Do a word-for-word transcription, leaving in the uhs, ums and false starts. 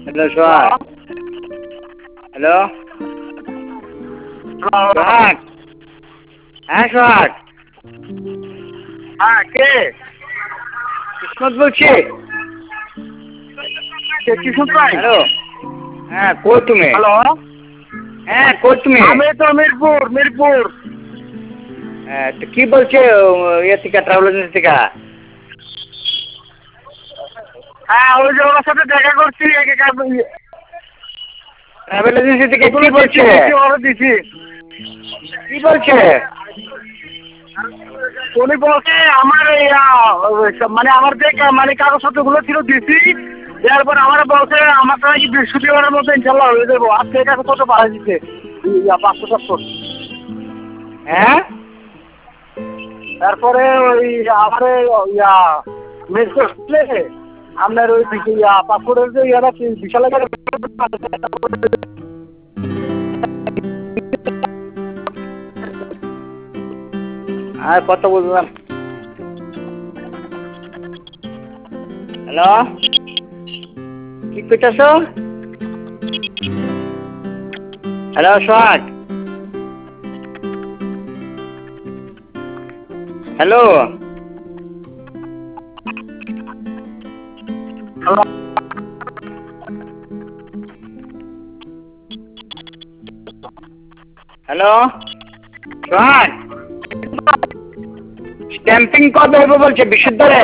Hello Sohag. Hello সোহাগ। হ্যাঁ সোহাগ। হ্যাঁ কে? কিসমত বলছি। কে কিশোর ভাই? হ্যালো। হ্যাঁ কই তুমি? হ্যালো। হ্যাঁ কই তুমি? আমি তো মিরপুর মিরপুর। হ্যাঁ তো কি বলছে ইয়ে থেকে ট্রাভেল এজেন্সি থেকে? হ্যাঁ ওই যে ওনার সাথে দেখা করছি। ট্রাভেল এজেন্সি থেকে কি বলছে? অর্ডার দিছি। কি বলছে? উনি বলছে আমার মানে আমার যে মানে কাগজপত্র গুলো ছিল দিছি। দেওয়ার পর আমার বলছে আমার নাকি বৃহস্পতিবারের মধ্যে ইনশাল্লাহ হয়ে যাবো। আজকে কাগজপত্র পাঠিয়ে দিচ্ছে পাঁচশো সাতশো। হ্যাঁ তারপরে ওই আমার ইয়া মেস করলে আপনার ওই ইয়া পাসপোর্টের যে ইয়াটা বিশাল আর কত বুঝলাম। হ্যালো কি কইতাছ? Hello Sohag. Hello hello Sohag. Stamping কবে হবে বলছে বিশুদ্ধরে?